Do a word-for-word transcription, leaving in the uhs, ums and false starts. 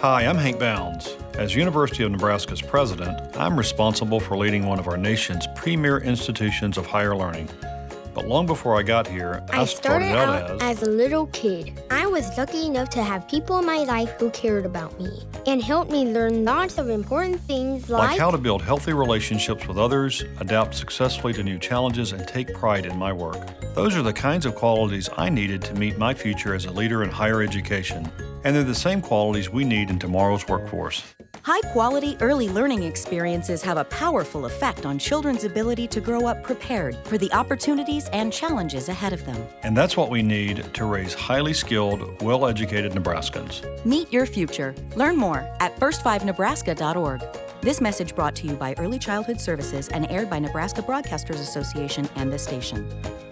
Hi, I'm Hank Bounds. As University of Nebraska's president, I'm responsible for leading one of our nation's premier institutions of higher learning. But long before I got here, I, I started, started out, out as... as a little kid. I was lucky enough to have people in my life who cared about me and helped me learn lots of important things like... like how to build healthy relationships with others, adapt successfully to new challenges, and take pride in my work. Those are the kinds of qualities I needed to meet my future as a leader in higher education. And they're the same qualities we need in tomorrow's workforce. High-quality early learning experiences have a powerful effect on children's ability to grow up prepared for the opportunities and challenges ahead of them. And that's what we need to raise highly skilled, well-educated Nebraskans. Meet your future. Learn more at first five nebraska dot org. This message brought to you by Early Childhood Services and aired by Nebraska Broadcasters Association and this station.